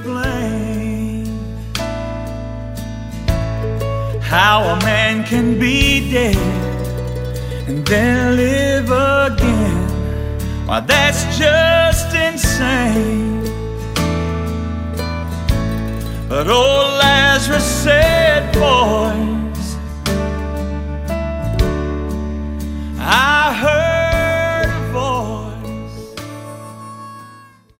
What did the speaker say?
explain how a man can be dead and then live again. Why, that's just insane. But old Lazarus said